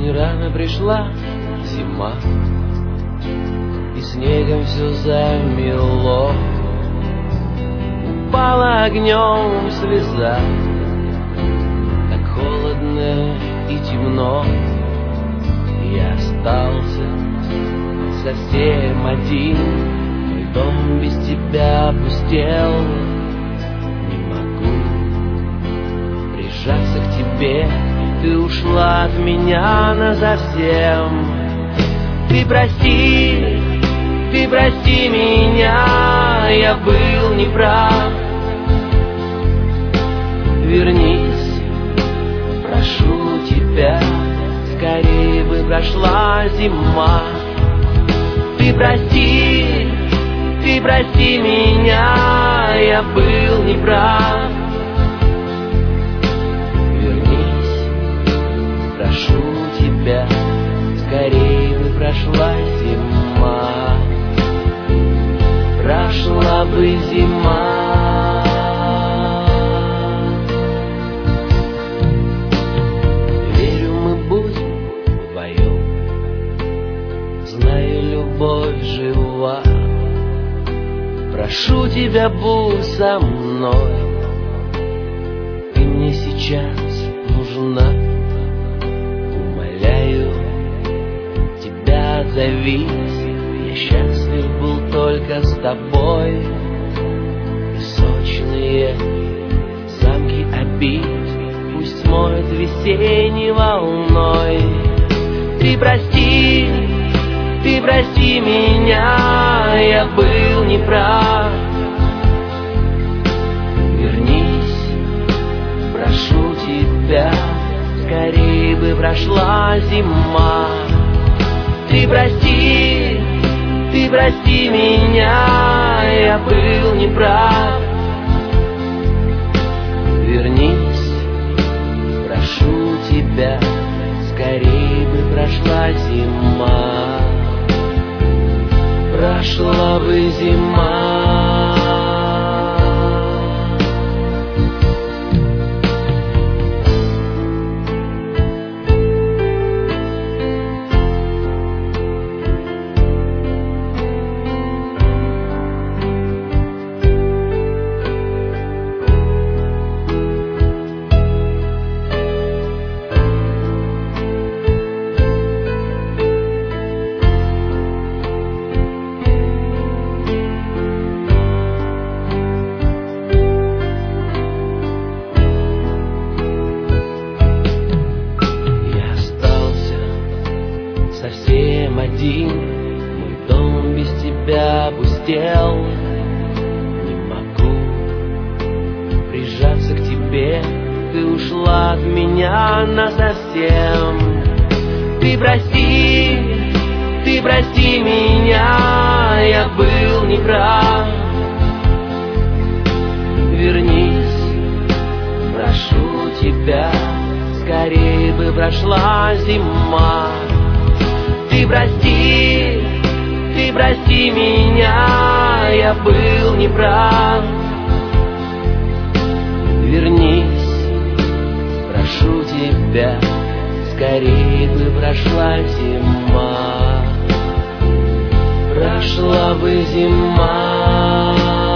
Очень рано пришла зима, и снегом все замело. Упала огнем слеза, так холодно и темно. Я остался совсем один, мой дом без тебя опустел. Не могу прижаться к тебе, ты ушла от меня назовсем. Ты прости меня, я был неправ. Вернись, прошу тебя, скорее бы прошла зима. Ты прости меня, я был неправ. Вернись, прошу тебя, скорее бы прошла зима. Прошла бы зима. Верю, мы будем вдвоем, знаю, любовь жива. Прошу тебя, будь со мной, ты мне сейчас нужна. Умоляю тебя, отзовись, я счастлив был только с тобой. Песочные замки обид пусть смоют весенней волной. Ты прости меня, я был неправ. Вернись, прошу тебя, скорее бы прошла зима. Ты прости меня, я был неправ. Вернись, прошу тебя, скорее бы прошла зима. Прошла бы зима. Совсем один, мой дом без тебя опустел. Не могу прижаться к тебе, ты ушла от меня насовсем. Ты прости меня, я был неправ. Вернись, прошу тебя, скорее бы прошла зима. Ты прости меня, я был неправ. Вернись, прошу тебя, скорее бы прошла зима. Прошла бы зима.